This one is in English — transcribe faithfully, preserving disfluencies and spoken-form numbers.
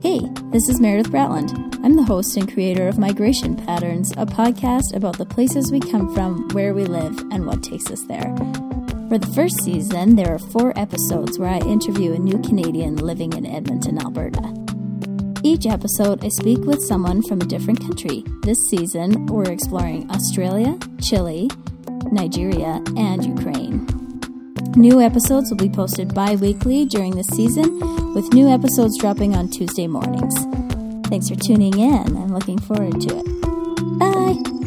Hey, this is Meredith Bratland. I'm the host and creator of Migration Patterns, a podcast about the places we come from, where we live, and what takes us there. For the first season, there are four episodes where I interview a new Canadian living in Edmonton, Alberta. Each episode, I speak with someone from a different country. This season, we're exploring Australia, Chile, Nigeria, and Ukraine. New episodes will be posted bi-weekly during the season, with new episodes dropping on Tuesday mornings. Thanks for tuning in. I'm looking forward to it. Bye!